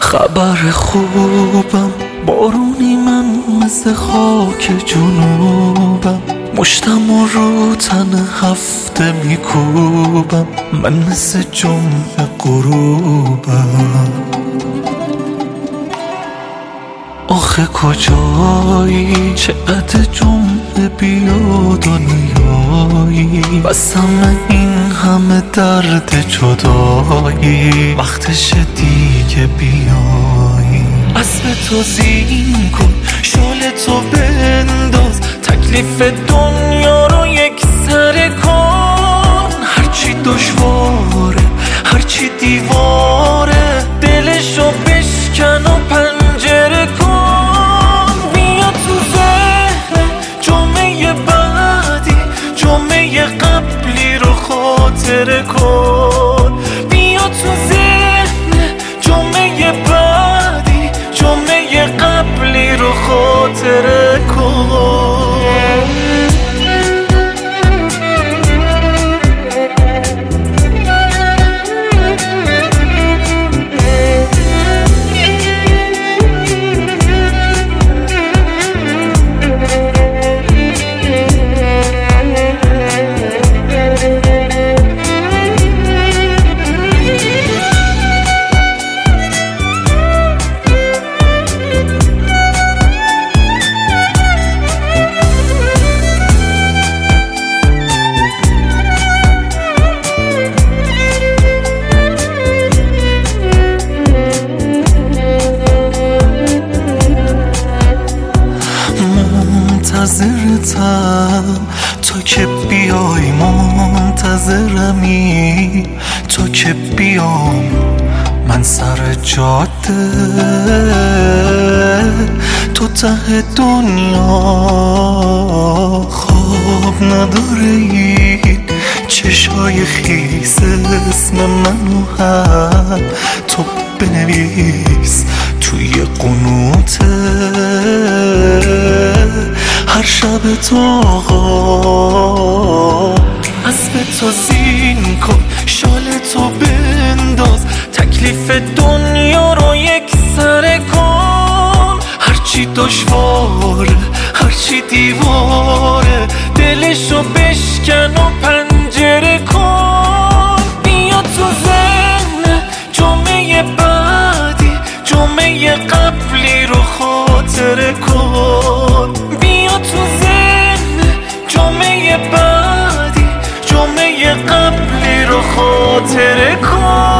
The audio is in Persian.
خبر خوبم، بارونی من مثل خاک جنوبم، مشتم رو تن هفته میکوبم، من مثل جمعه غروبم. آخه کجایی چقدر جمعه بیا دنیایی، بسم این همه درد جدایی، وقتش دیگه بیایی. اسب تو زین کن، شال تو بنداز، تکلیف دنیا رو یک سره کن. هرچی دشواره، هرچی دیواره، دلشو بشکن و پنجره کن. بیا تو ذهن جمعه بعدی، جمعه قبلی رو خاطره کن. بیا تو ذهن جمعه بعدی، جمعه قبلی رو خاطره کن. منتظرتم تا که بیای، منتظرمی تا که بیام من سر جاده. تو ته دنیا خواب نداره این چشای خیس، اسم منو هم تو بنویس توی قنوته. هر شب تو آقا اسب تو زین کن، شال تو بنداز، تکلیف دنیا رو یک سره کن. هرچی دشواره، هرچی دیواره، دلشو بشکن و پنجره کن. بیا تو ذهن جمعه بعدی، جمعه قبلی رو خاطره کن. بیا تو ذهن جمعه بعدی، جمعه قبلی رو خاطره کن.